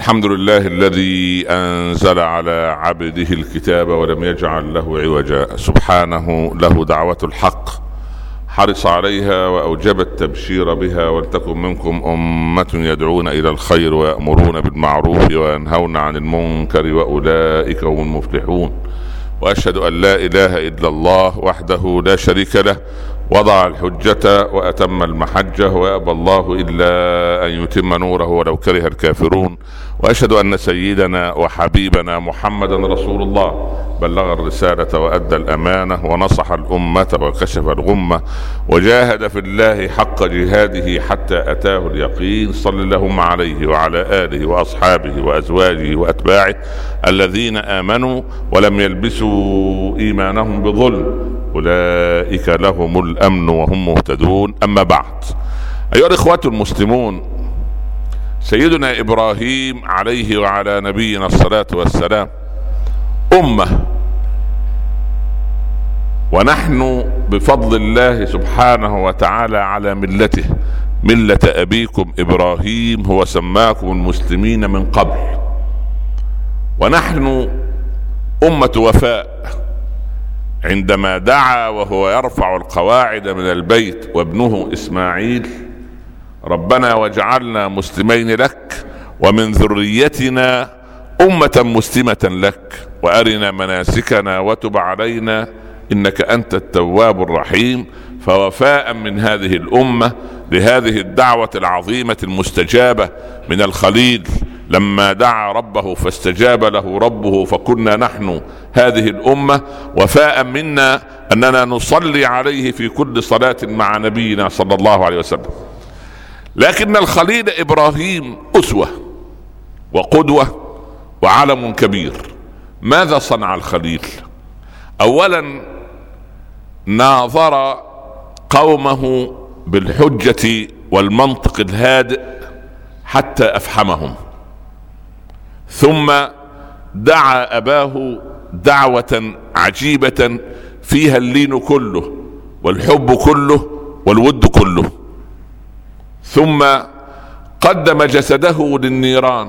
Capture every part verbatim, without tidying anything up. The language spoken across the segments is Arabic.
الحمد لله الذي أنزل على عبده الكتاب ولم يجعل له عوجا، سبحانه له دعوة الحق، حرص عليها وأوجب التبشير بها. ولتكن منكم أمة يدعون إلى الخير ويأمرون بالمعروف وينهون عن المنكر وأولئك هم المفلحون. وأشهد أن لا إله إلا الله وحده لا شريك له، وضع الحجة وأتم المحجة، ويأبى الله إلا أن يتم نوره ولو كره الكافرون. وأشهد أن سيدنا وحبيبنا محمدا رسول الله، بلغ الرسالة وأدى الأمانة ونصح الأمة وكشف الغمة وجاهد في الله حق جهاده حتى أتاه اليقين. صلى اللهم عليه وعلى آله وأصحابه وأزواجه وأتباعه الذين آمنوا ولم يلبسوا إيمانهم بظلم، أولئك لهم الأمن وهم مهتدون. أما بعد، أيها الإخوة المسلمون، سيدنا إبراهيم عليه وعلى نبينا الصلاة والسلام أمة، ونحن بفضل الله سبحانه وتعالى على ملته، ملة أبيكم إبراهيم، هو سماكم المسلمين من قبل، ونحن أمة وفاء. عندما دعا وهو يرفع القواعد من البيت وابنه إسماعيل: ربنا واجعلنا مسلمين لك ومن ذريتنا أمة مسلمة لك وأرنا مناسكنا وتب علينا إنك أنت التواب الرحيم. فوفاء من هذه الأمة لهذه الدعوة العظيمة المستجابة من الخليل لما دعا ربه فاستجاب له ربه، فكنا نحن هذه الأمة. وفاء منا أننا نصلي عليه في كل صلاة مع نبينا صلى الله عليه وسلم. لكن الخليل إبراهيم أسوة وقدوة وعلم كبير. ماذا صنع الخليل؟ أولا ناظر قومه بالحجة والمنطق الهادئ حتى أفحمهم، ثم دعا أباه دعوة عجيبة فيها اللين كله والحب كله والود كله، ثم قدم جسده للنيران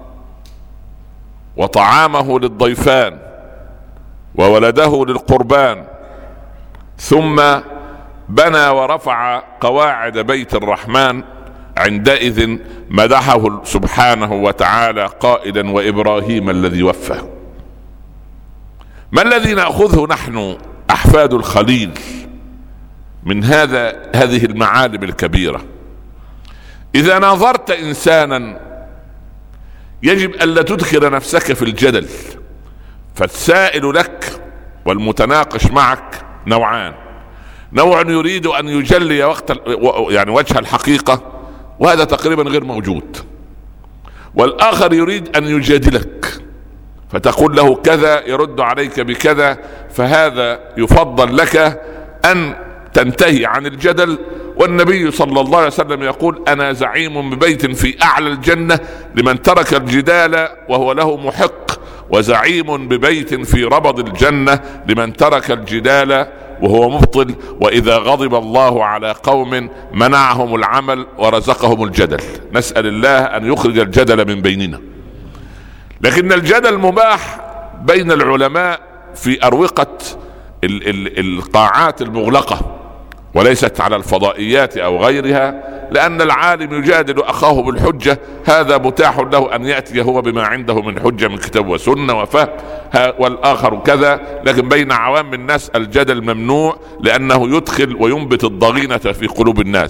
وطعامه للضيفان وولده للقربان، ثم بنى ورفع قواعد بيت الرحمن. عندئذ مدحه سبحانه وتعالى قائلا: وإبراهيم الذي وفى. ما الذي نأخذه نحن أحفاد الخليل من هذا هذه المعالم الكبيرة؟ إذا ناظرت إنسانا يجب ألا تدخل نفسك في الجدل، فالسائل لك والمتناقش معك نوعان: نوع يريد أن يجلي وقت يعني وجه الحقيقة، وهذا تقريبا غير موجود، والآخر يريد أن يجادلك فتقول له كذا يرد عليك بكذا، فهذا يفضل لك أن تنتهي عن الجدل. والنبي صلى الله عليه وسلم يقول: أنا زعيم ببيت في أعلى الجنة لمن ترك الجدال وهو له محق، وزعيم ببيت في ربض الجنة لمن ترك الجدال وهو مبطل. وإذا غضب الله على قوم منعهم العمل ورزقهم الجدل. نسأل الله أن يخرج الجدل من بيننا. لكن الجدل مباح بين العلماء في أروقة ال- ال- القاعات المغلقة، وليست على الفضائيات أو غيرها، لأن العالم يجادل أخاه بالحجة، هذا متاح له أن يأتي هو بما عنده من حجة من كتاب وسنة وفهم، والآخر كذا. لكن بين عوام الناس الجدل ممنوع، لأنه يدخل وينبت الضغينة في قلوب الناس.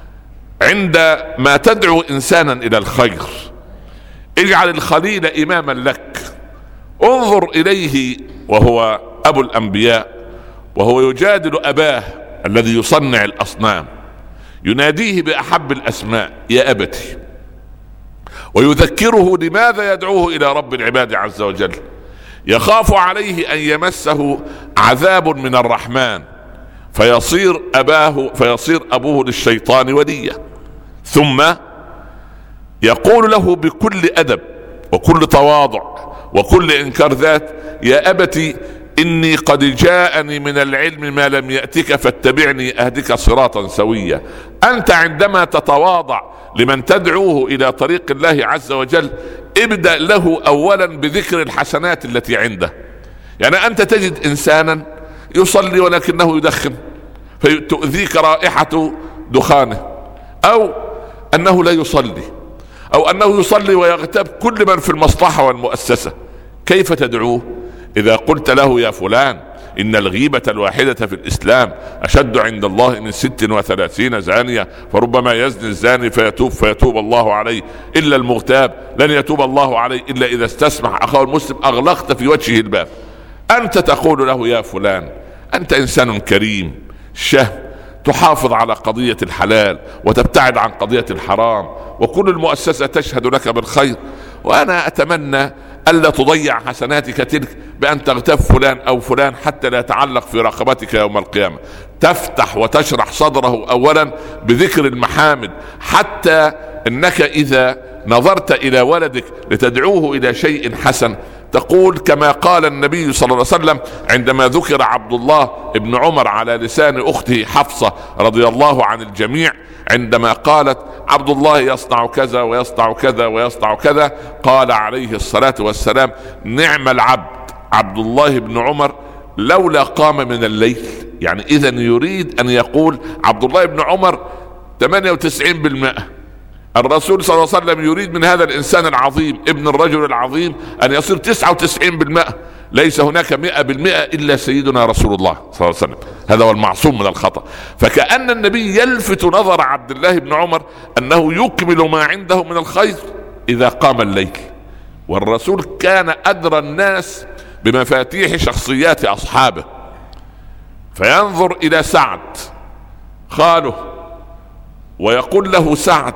عندما تدعو إنسانا إلى الخير اجعل الخليل إماما لك، انظر إليه وهو أبو الأنبياء وهو يجادل أباه الذي يصنع الأصنام، يناديه بأحب الأسماء: يا أبتي، ويذكره لماذا يدعوه إلى رب العباد عز وجل. يخاف عليه أن يمسه عذاب من الرحمن فيصير أباه فيصير أبوه للشيطان وليا، ثم يقول له بكل أدب وكل تواضع وكل إنكار ذات: يا أبتي إني قد جاءني من العلم ما لم يأتك فاتبعني أهدك صراطا سويا. أنت عندما تتواضع لمن تدعوه إلى طريق الله عز وجل ابدأ له أولا بذكر الحسنات التي عنده. يعني أنت تجد إنسانا يصلي ولكنه يدخن فتؤذيك رائحة دخانه، أو أنه لا يصلي، أو أنه يصلي ويغتاب كل من في المصلحة والمؤسسة. كيف تدعوه؟ إذا قلت له يا فلان إن الغيبة الواحدة في الإسلام أشد عند الله من ست وثلاثين زانية، فربما يزني الزاني فيتوب فيتوب الله عليه، إلا المغتاب لن يتوب الله عليه إلا إذا استسمح أخاه المسلم، أغلقت في وجهه الباب. أنت تقول له يا فلان أنت إنسان كريم شهم تحافظ على قضية الحلال وتبتعد عن قضية الحرام، وكل المؤسسة تشهد لك بالخير، وأنا أتمنى ألا تضيع حسناتك تلك بأن تغتاب فلان أو فلان حتى لا يتعلق في رقبتك يوم القيامة. تفتح وتشرح صدره أولا بذكر المحامد، حتى أنك إذا نظرت إلى ولدك لتدعوه إلى شيء حسن تقول كما قال النبي صلى الله عليه وسلم عندما ذكر عبد الله ابن عمر على لسان أخته حفصة رضي الله عن الجميع، عندما قالت عبد الله يصنع كذا ويصنع كذا ويصنع كذا، قال عليه الصلاة والسلام نعم العبد عبد الله بن عمر لولا قام من الليل. يعني إذا يريد أن يقول عبد الله بن عمر ثمانية وتسعين بالمئة. الرسول صلى الله عليه وسلم يريد من هذا الإنسان العظيم ابن الرجل العظيم أن يصير تسعة وتسعين بالمئة. ليس هناك مئة بالمئة إلا سيدنا رسول الله صلى الله عليه وسلم، هذا هو المعصوم من الخطأ. فكأن النبي يلفت نظر عبد الله بن عمر أنه يكمل ما عنده من الخير إذا قام الليل. والرسول كان أدرى الناس بمفاتيح شخصيات أصحابه، فينظر إلى سعد خاله ويقول له سعد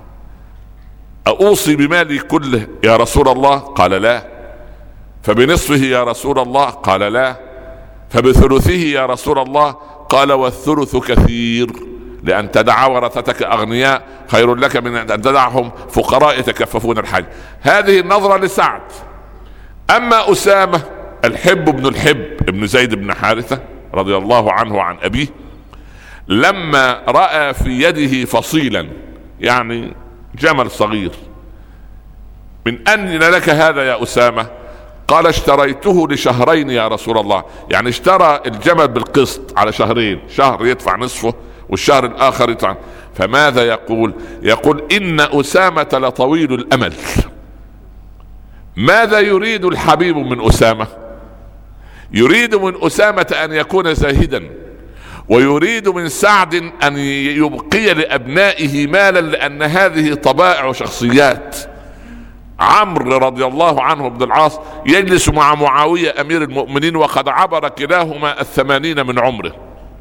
أوصي بمالي كله يا رسول الله؟ قال لا. فبنصفه يا رسول الله؟ قال لا. فبثلثه يا رسول الله؟ قال والثلث كثير، لأن تدع ورثتك أغنياء خير لك من أن تدعهم فقراء يتكففون الحاج. هذه النظرة لسعد. أما أسامة الحب بن الحب ابن زيد بن حارثة رضي الله عنه عن أبيه، لما رأى في يده فصيلا يعني جمل صغير، من أين لك هذا يا أسامة؟ قال اشتريته لشهرين يا رسول الله. يعني اشترى الجمل بالقسط على شهرين، شهر يدفع نصفه والشهر الآخر يدفع. فماذا يقول؟ يقول إن أسامة لطويل الأمل. ماذا يريد الحبيب من أسامة؟ يريد من أسامة أن يكون زاهدا، ويريد من سعد أن يبقي لأبنائه مالا، لأن هذه طبائع وشخصيات. عمرو رضي الله عنه بن العاص يجلس مع معاوية أمير المؤمنين وقد عبر كلاهما الثمانين من عمره.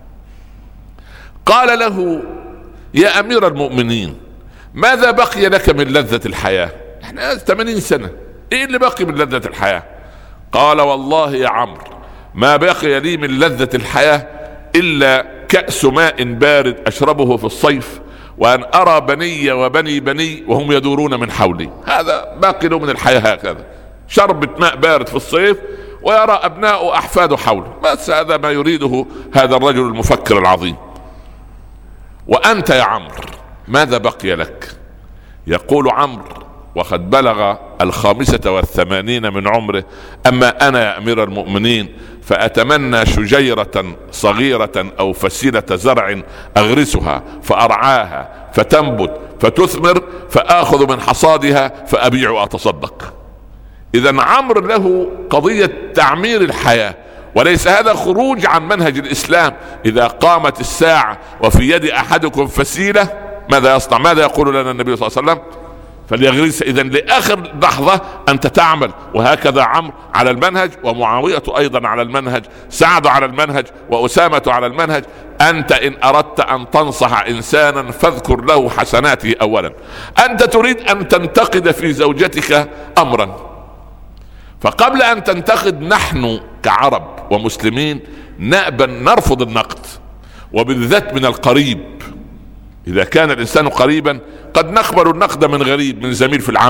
قال له يا أمير المؤمنين ماذا بقي لك من لذة الحياة؟ احنا ثمانين سنة، ايه اللي بقي من لذة الحياة؟ قال والله يا عمرو ما بقي لي من لذة الحياة إلا كأس ماء بارد أشربه في الصيف، وأن أرى بني وبني بني وهم يدورون من حولي. هذا باقي له من الحياة، هكذا شربة ماء بارد في الصيف ويرى أبناء أحفاده حوله، بس هذا ما يريده هذا الرجل المفكر العظيم. وأنت يا عمرو ماذا بقي لك؟ يقول عمرو وقد بلغ الخامسة والثمانين من عمره أما أنا يا أمير المؤمنين فأتمنى شجيرة صغيرة أو فسيلة زرع أغرسها فأرعاها فتنبت فتثمر فآخذ من حصادها فأبيع وأتصدق. إذن عمرو له قضية تعمير الحياة، وليس هذا خروج عن منهج الإسلام. إذا قامت الساعة وفي يد أحدكم فسيلة ماذا يصنع؟ ماذا يقول لنا النبي صلى الله عليه وسلم؟ فليغرس. إذن لآخر لحظة أنت تعمل. وهكذا عمرو على المنهج، ومعاوية أيضا على المنهج، سعد على المنهج، وأسامة على المنهج. أنت إن أردت أن تنصح إنسانا فاذكر له حسناته أولا. أنت تريد أن تنتقد في زوجتك أمرا، فقبل أن تنتقد نحن كعرب ومسلمين نأبى نرفض النقد، وبالذات من القريب. إذا كان الإنسان قريبا قد نقبل النقد من غريب، من زميل في العمل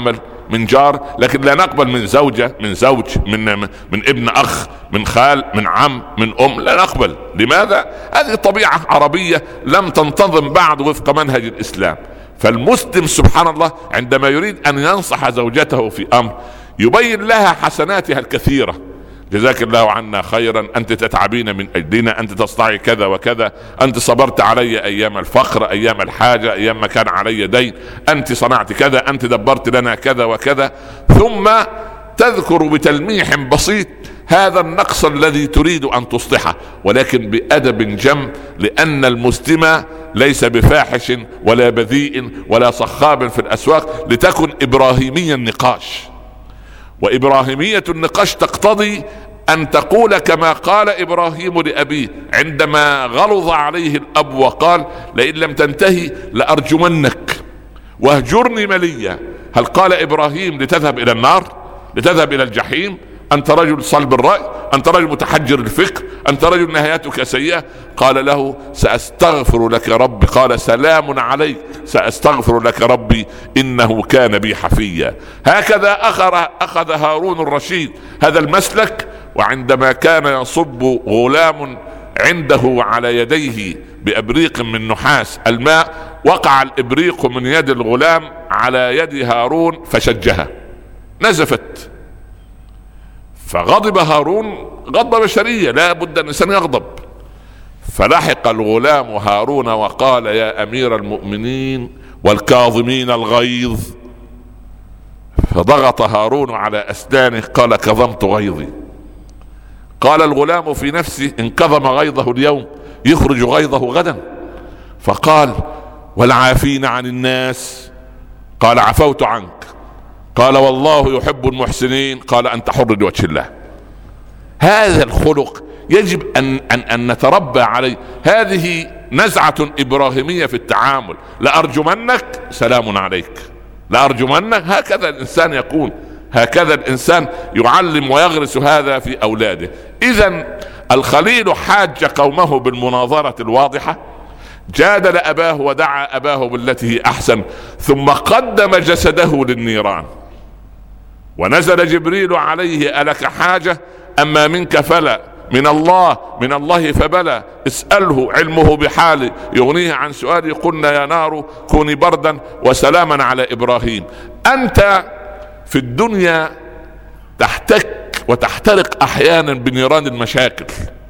من جار، لكن لا نقبل من زوجة، من زوج، من من ابن اخ، من خال، من عم، من ام، لا نقبل. لماذا؟ هذه طبيعة عربية لم تنتظم بعد وفق منهج الاسلام. فالمسلم سبحان الله عندما يريد ان ينصح زوجته في امر يبين لها حسناتها الكثيرة، جزاك الله عنا خيرا، انت تتعبين من اجلنا، انت تصنعي كذا وكذا، انت صبرت علي ايام الفقر، ايام الحاجة، ايام ما كان علي دين، انت صنعت كذا، انت دبرت لنا كذا وكذا. ثم تذكر بتلميح بسيط هذا النقص الذي تريد ان تصلحه، ولكن بادب جم، لان المسلم ليس بفاحش ولا بذيء ولا صخاب في الاسواق، لتكن ابراهيميا النقاش. وإبراهيمية النقاش تقتضي أن تقول كما قال إبراهيم لأبيه عندما غلظ عليه الأب وقال لئن لم تنتهي لأرجمنك واهجرني مليا. هل قال إبراهيم لتذهب إلى النار، لتذهب إلى الجحيم، أنت رجل صلب الرأي، أنت رجل متحجر الفكر، أنت رجل نهايتك سيئة؟ قال له سأستغفر لك ربي، قال سلام عليك سأستغفر لك ربي إنه كان بي حفيا. هكذا أخذ هارون الرشيد هذا المسلك، وعندما كان يصب غلام عنده على يديه بإبريق من نحاس الماء، وقع الإبريق من يد الغلام على يد هارون فشجها، نزفت. فغضب هارون غضب بشرية، لا بد أن الإنسان يغضب. فلحق الغلام هارون وقال يا أمير المؤمنين والكاظمين الغيظ. فضغط هارون على أسنانه قال كظمت غيظي. قال الغلام في نفسه إن كظم غيظه اليوم يخرج غيظه غدا. فقال والعافين عن الناس، قال عفوت عنك. قال والله يحب المحسنين، قال أنت حر لوجه الله. هذا الخلق يجب أن, أن, أن نتربى عليه. هذه نزعة إبراهيمية في التعامل. لأرجمنك سلام عليك، لأرجمنك. هكذا الإنسان يقول، هكذا الإنسان يعلم ويغرس هذا في أولاده. إذن الخليل حاج قومه بالمناظرة الواضحة، جادل أباه ودعا أباه بالتي هي أحسن، ثم قدم جسده للنيران. ونزل جبريل عليه ألك حاجة؟ أما منك فلا، من الله من الله فبلى، اسأله علمه بحالي يغنيه عن سؤالي. قلنا يا نار كوني بردا وسلاما على إبراهيم. أنت في الدنيا تحتك وتحترق أحيانا بنيران المشاكل،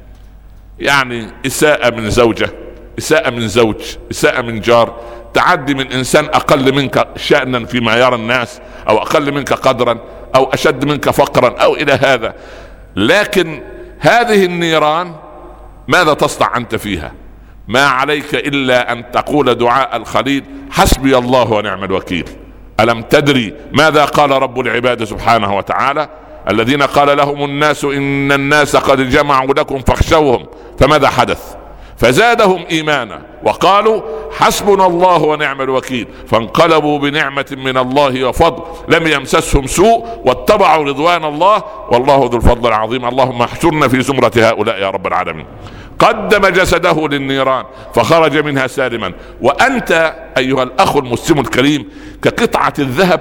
يعني إساءة من زوجة، إساءة من زوج، إساءة من جار، تعدي من إنسان أقل منك شأنا في معيار الناس، أو أقل منك قدرا، أو أشد منك فقرا، أو إلى هذا. لكن هذه النيران ماذا تصنع أنت فيها؟ ما عليك إلا أن تقول دعاء الخليل حسبي الله ونعم الوكيل. ألم تدري ماذا قال رب العباد سبحانه وتعالى؟ الذين قال لهم الناس إن الناس قد جمعوا لكم فاخشوهم، فماذا حدث؟ فزادهم إيمانا وقالوا حسبنا الله ونعم الوكيل، فانقلبوا بنعمة من الله وفضل لم يمسسهم سوء واتبعوا رضوان الله والله ذو الفضل العظيم. اللهم احشرنا في زمرة هؤلاء يا رب العالمين. قدم جسده للنيران فخرج منها سالما. وأنت أيها الأخ المسلم الكريم كقطعة الذهب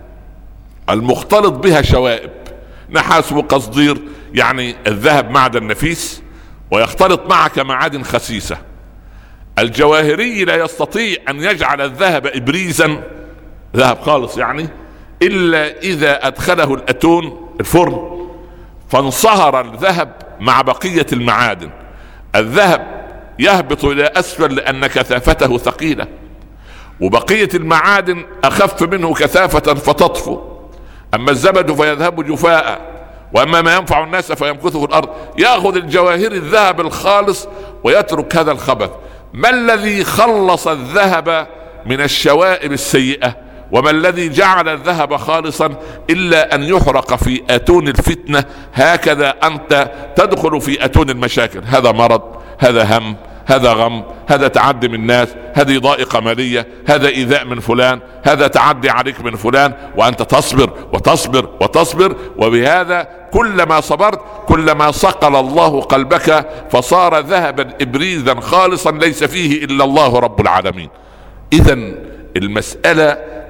المختلط بها شوائب، نحاس وقصدير، يعني الذهب معدن نفيس ويختلط معك معادن خسيسة. الجواهري لا يستطيع أن يجعل الذهب إبريزا، ذهب خالص يعني، إلا إذا أدخله الأتون الفرن فانصهر الذهب مع بقية المعادن. الذهب يهبط إلى أسفل لأن كثافته ثقيلة، وبقية المعادن أخف منه كثافة فتطفو. أما الزبد فيذهب جفاء، وأما ما ينفع الناس فيمكث في الأرض. يأخذ الجواهر الذهب الخالص ويترك هذا الخبث. ما الذي خلص الذهب من الشوائب السيئة؟ وما الذي جعل الذهب خالصا إلا أن يحرق في أتون الفتنة؟ هكذا أنت تدخل في أتون المشاكل. هذا مرض، هذا هم، هذا غم، هذا تعدي من الناس، هذه ضائقة مالية، هذا إيذاء من فلان، هذا تعدي عليك من فلان، وأنت تصبر وتصبر وتصبر. وبهذا كلما صبرت كلما صقل الله قلبك فصار ذهبا إبريزا خالصا ليس فيه إلا الله رب العالمين. إذن المسألة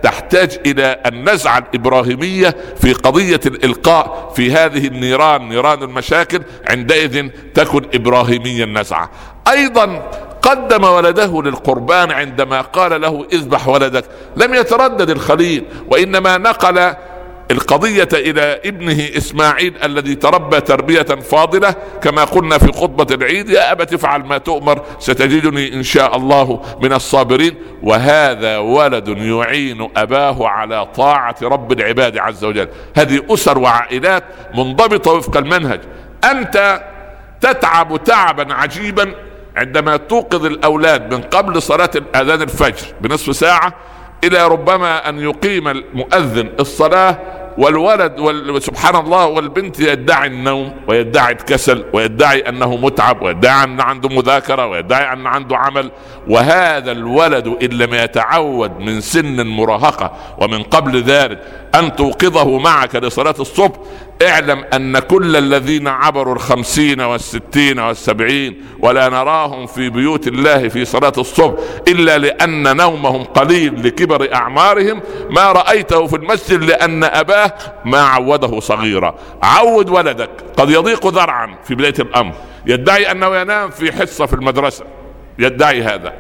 تحتاج إلى النزعة الإبراهيمية في قضية الإلقاء في هذه النيران، نيران المشاكل. عندئذ تكن إبراهيمية النزعة. أيضا قدم ولده للقربان عندما قال له اذبح ولدك. لم يتردد الخليل، وإنما نقل القضية إلى ابنه إسماعيل الذي تربى تربية فاضلة، كما قلنا في خطبة العيد: يا أبت افعل ما تؤمر ستجدني إن شاء الله من الصابرين. وهذا ولد يعين أباه على طاعة رب العباد عز وجل. هذه أسر وعائلات منضبطة وفق المنهج. أنت تتعب تعبا عجيبا عندما توقظ الأولاد من قبل صلاة الأذان الفجر بنصف ساعة إلى ربما أن يقيم المؤذن الصلاة، والولد وسبحان الله والبنت يدعي النوم ويدعي الكسل ويدعي أنه متعب ويدعي أن عنده مذاكرة ويدعي أن عنده عمل. وهذا الولد إن لم يتعود من سن المراهقة ومن قبل ذلك أن توقظه معك لصلاة الصبح، اعلم أن كل الذين عبروا الخمسين والستين والسبعين ولا نراهم في بيوت الله في صلاة الصبح إلا لأن نومهم قليل لكبر أعمارهم، ما رأيته في المسجد لأن أباه ما عوده صغيرا. عود ولدك. قد يضيق ذرعا في بداية الأمر، يدعي أنه ينام في حصة في المدرسة، يدعي هذا،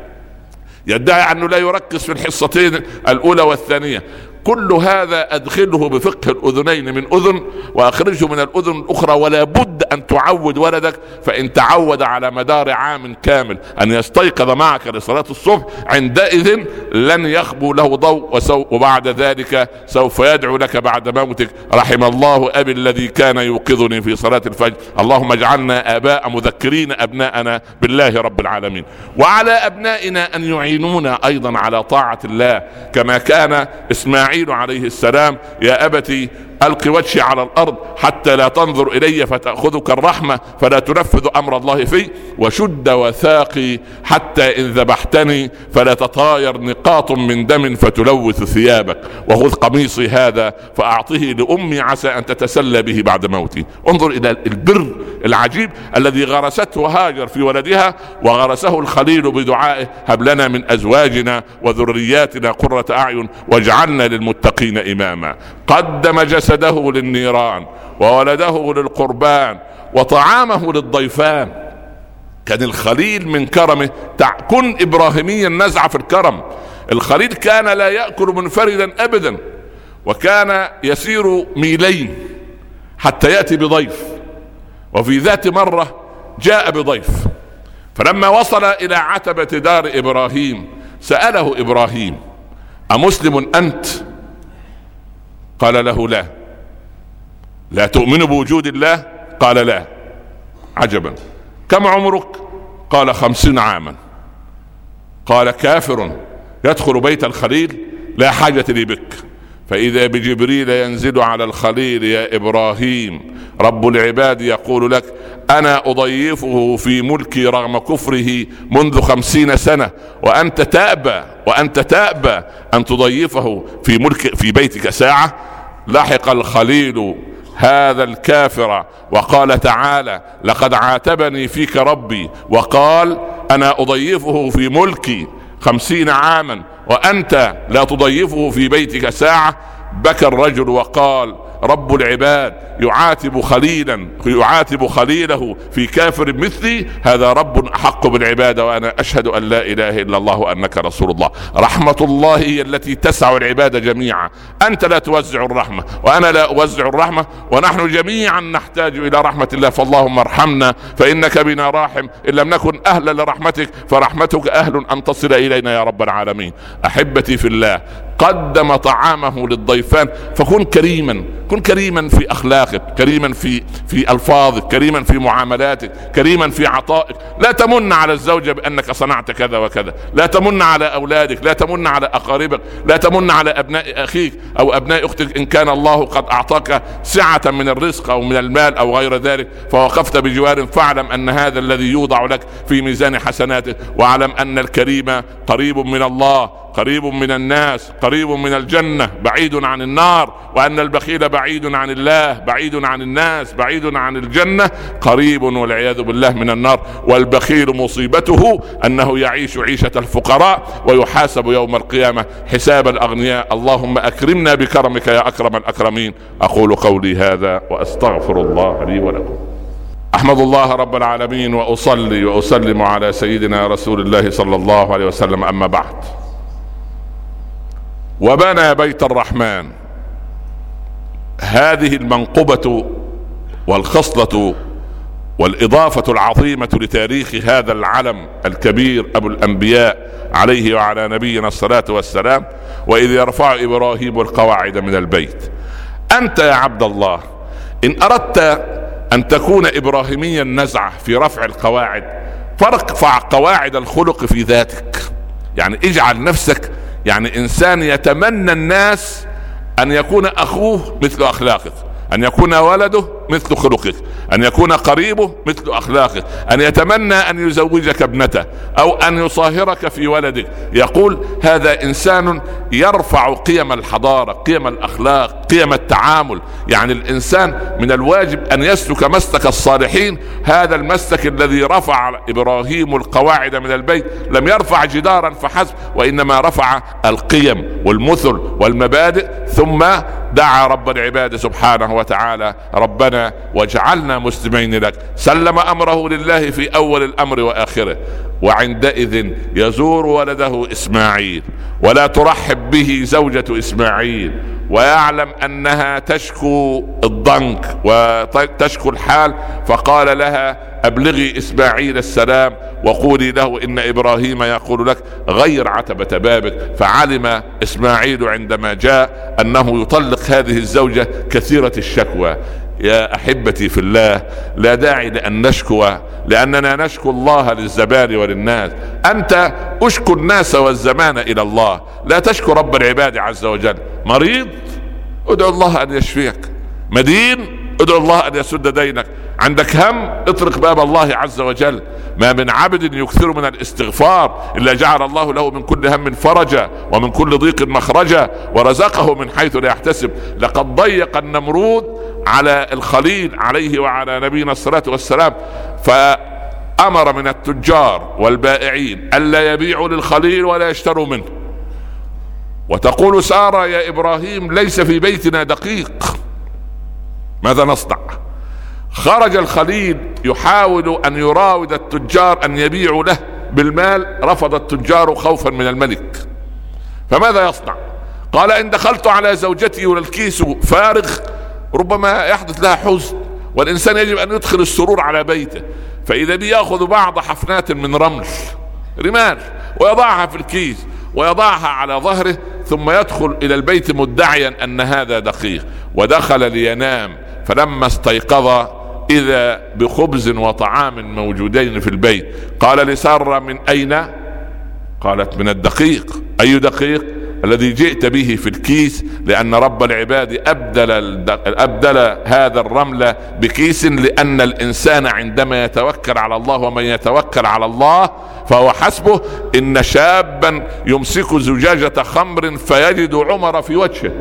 يدعي أنه لا يركز في الحصتين الأولى والثانية. كل هذا أدخله بفقه الأذنين من أذن وأخرجه من الأذن الأخرى. ولا بد أن تعود ولدك، فإن تعود على مدار عام كامل أن يستيقظ معك لصلاة الصبح عندئذ لن يخبو له ضوء، وبعد ذلك سوف يدعو لك بعد موتك: رحم الله أبي الذي كان يوقظني في صلاة الفجر. اللهم اجعلنا آباء مذكرين أبناءنا بالله رب العالمين. وعلى أبنائنا أن يعينونا أيضا على طاعة الله، كما كان إسماعيل عليه السلام: يا أبتي ألق وجهي على الأرض حتى لا تنظر إلي فتأخذك الرحمة فلا تنفذ أمر الله في، وشد وثاقي حتى إن ذبحتني فلا تطاير نقاط من دم فتلوث ثيابك، وخذ قميصي هذا فأعطه لأمي عسى أن تتسلى به بعد موتي. انظر إلى البر العجيب الذي غرسته هاجر في ولدها وغرسه الخليل بدعائه: هب لنا من أزواجنا وذرياتنا قرة أعين واجعلنا للمتقين إماما. قدم جسده للنيران وولده للقربان وطعامه للضيفان. كان الخليل من كرمه كن إبراهيميا نزع في الكرم. الخليل كان لا يأكل منفردا أبدا، وكان يسير ميلين حتى يأتي بضيف. وفي ذات مرة جاء بضيف، فلما وصل إلى عتبة دار إبراهيم سأله إبراهيم: أمسلم أنت؟ قال له: لا. لا تؤمن بوجود الله؟ قال: لا. عجبا. كم عمرك؟ قال: خمسين عاما. قال: كافر يدخل بيت الخليل؟ لا حاجة لي بك. فإذا بجبريل ينزل على الخليل: يا إبراهيم رب العباد يقول لك: أنا أضيفه في ملكي رغم كفره منذ خمسين سنة، وأنت تأبى وأنت تأبى أن تضيفه في ملك في بيتك ساعة. لحق الخليل هذا الكافر وقال تعالى: لقد عاتبني فيك ربي وقال أنا أضيفه في ملكي خمسين عاما وأنت لا تضيفه في بيتك ساعة. بكى الرجل وقال: رب العباد يعاتب خليلا يعاتب خليله في كافر مثلي؟ هذا رب أحق بالعبادة، وأنا أشهد أن لا إله إلا الله وأنك رسول الله. رحمة الله هي التي تسع العباد جميعا. أنت لا توزع الرحمة وأنا لا أوزع الرحمة، ونحن جميعا نحتاج إلى رحمة الله، فاللهم ارحمنا فإنك بنا راحم، إن لم نكن أهلا لرحمتك فرحمتك أهل أن تصل إلينا يا رب العالمين. أحبتي في الله، قدم طعامه للضيفان، فكن كريما، كن كريما في أخلاقك، كريما في في ألفاظك، كريما في معاملاتك، كريما في عطائك. لا تمن على الزوجة بأنك صنعت كذا وكذا، لا تمن على أولادك، لا تمن على أقاربك، لا تمن على أبناء أخيك أو أبناء أختك إن كان الله قد أعطاك سعة من الرزق أو من المال أو غير ذلك فوقفت بجوار، فاعلم أن هذا الذي يوضع لك في ميزان حسناتك، واعلم أن الكريم قريب من الله قريب من الناس، قريب من الجنة، بعيد عن النار، وأن البخيل بعيد عن الله، بعيد عن الناس، بعيد عن الجنة، قريب والعياذ بالله من النار. والبخيل مصيبته أنه يعيش عيشة الفقراء ويحاسب يوم القيامة حساب الأغنياء. اللهم أكرمنا بكرمك يا أكرم الأكرمين. أقول قولي هذا وأستغفر الله لي ولكم. أحمد الله رب العالمين وأصلي وأسلم على سيدنا رسول الله صلى الله عليه وسلم. أما بعد، وبنى بيت الرحمن، هذه المنقبة والخصلة والإضافة العظيمة لتاريخ هذا العلم الكبير أبو الأنبياء عليه وعلى نبينا الصلاة والسلام. وإذ يرفع إبراهيم القواعد من البيت. أنت يا عبد الله إن أردت أن تكون إبراهيميا نزعة في رفع القواعد، فارفع قواعد الخلق في ذاتك. يعني اجعل نفسك يعني إنسان يتمنى الناس أن يكون أخوه مثل أخلاقك، أن يكون ولده مثل خلقك، أن يكون قريبه مثل أخلاقك، أن يتمنى أن يزوجك ابنته أو أن يصاهرك في ولدك. يقول هذا إنسان يرفع قيم الحضارة، قيم الأخلاق، قيم التعامل. يعني الإنسان من الواجب أن يسلك مسلك الصالحين. هذا المسلك الذي رفع إبراهيم القواعد من البيت لم يرفع جدارا فحسب، وإنما رفع القيم والمثل والمبادئ. ثم دعا رب العباد سبحانه وتعالى: ربنا واجعلنا مسلمين لك. سلم أمره لله في أول الأمر وآخره. وعندئذ يزور ولده إسماعيل، ولا ترحب به زوجة إسماعيل، ويعلم أنها تشكو الضنك وتشكو الحال، فقال لها: أبلغي إسماعيل السلام وقولي له إن إبراهيم يقول لك غير عتبة بابك. فعلم إسماعيل عندما جاء أنه يطلق هذه الزوجة كثيرة الشكوى. يا أحبتي في الله، لا داعي لأن نشكو، لأننا نشكو الله للزمان وللناس. أنت أشكو الناس والزمان إلى الله، لا تشكو رب العباد عز وجل. مريض؟ ادعو الله أن يشفيك. مدين؟ ادعو الله أن يسد دينك. عندك هم؟ اطرق باب الله عز وجل. ما من عبد يكثر من الاستغفار إلا جعل الله له من كل هم فرجا ومن كل ضيق مخرجا ورزقه من حيث لا يحتسب. لقد ضيق النمرود على الخليل عليه وعلى نبينا الصلاة والسلام، فأمر من التجار والبائعين ألا يبيعوا للخليل ولا يشتروا منه. وتقول سارة: يا إبراهيم ليس في بيتنا دقيق، ماذا نصنع؟ خرج الخليل يحاول أن يراود التجار أن يبيعوا له بالمال، رفض التجار خوفا من الملك. فماذا يصنع؟ قال: إن دخلت على زوجتي والكيس فارغ ربما يحدث لها حزن، والإنسان يجب أن يدخل السرور على بيته. فإذا بيأخذ بعض حفنات من رمل رمال ويضعها في الكيس ويضعها على ظهره، ثم يدخل إلى البيت مدعيا أن هذا دقيق. ودخل لينام، فلما استيقظ إذا بخبز وطعام موجودين في البيت. قال لسارة: من أين؟ قالت: من الدقيق. أي دقيق؟ الذي جئت به في الكيس، لأن رب العباد أبدل, أبدل هذا الرمل بكيس، لأن الإنسان عندما يتوكل على الله، ومن يتوكل على الله فهو حسبه. إن شابا يمسك زجاجة خمر فيجد عمر في وجهه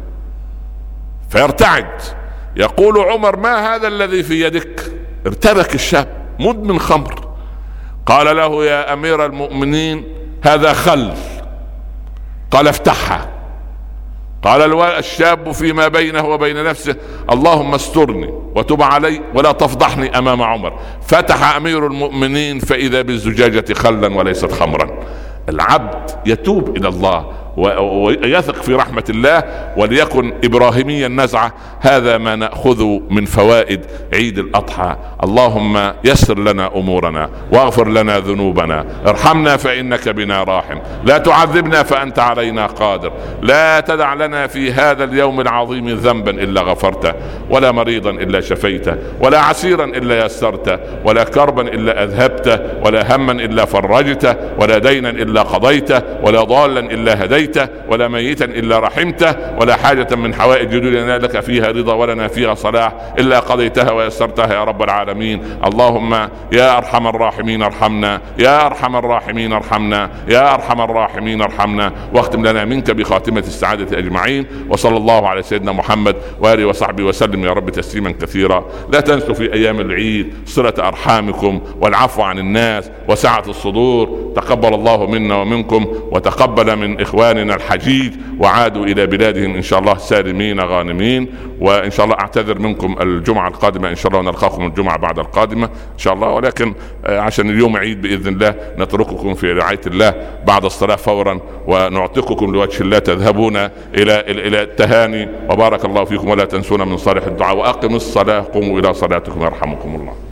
فيرتعد، يقول عمر: ما هذا الذي في يدك؟ ارتبك الشاب، مدمن خمر. قال له: يا أمير المؤمنين هذا خل. قال: افتحها. قال الشاب فيما بينه وبين نفسه: اللهم استرني وتب علي ولا تفضحني أمام عمر. فتح أمير المؤمنين فإذا بالزجاجة خلا وليست خمرا. العبد يتوب إلى الله ويثق في رحمة الله، وليكن إبراهيميا نزعة. هذا ما نأخذ من فوائد عيد الأضحى. اللهم يسر لنا أمورنا واغفر لنا ذنوبنا، ارحمنا فإنك بنا راحم، لا تعذبنا فأنت علينا قادر، لا تدع لنا في هذا اليوم العظيم ذنبا إلا غفرته، ولا مريضا إلا شفيته، ولا عسيرا إلا يسرته، ولا كربا إلا أذهبته، ولا هما إلا فرجته، ولا دينا إلا قضيته، ولا ضالا إلا هديته، قضيته ولا ميتا إلا رحمته، ولا حاجة من حوائج دنيانا لك فيها رضا ولنا فيها صلاح إلا قضيتها ويسرتها يا رب العالمين. اللهم يا أرحم الراحمين ارحمنا، يا أرحم الراحمين ارحمنا، يا أرحم الراحمين ارحمنا، واختم لنا منك بخاتمة السعادة أجمعين. وصلى الله على سيدنا محمد وآله وصحبه وسلم يا رب تسليما كثيرا. لا تنسوا في أيام العيد صلة أرحامكم والعفو عن الناس وسعة الصدور. تقبل الله منا ومنكم، وتقبل من إخواننا الحجيج وعادوا إلى بلادهم إن شاء الله سالمين غانمين. وإن شاء الله أعتذر منكم الجمعة القادمة إن شاء الله، ونلقاكم الجمعة بعد القادمة إن شاء الله، ولكن عشان اليوم عيد بإذن الله نترككم في رعاية الله بعد الصلاة فورا، ونعتقكم لوجه الله تذهبون إلى إلى التهاني. وبارك الله فيكم، ولا تنسونا من صالح الدعاء، وأقم الصلاة، قوموا إلى صلاتكم يرحمكم الله.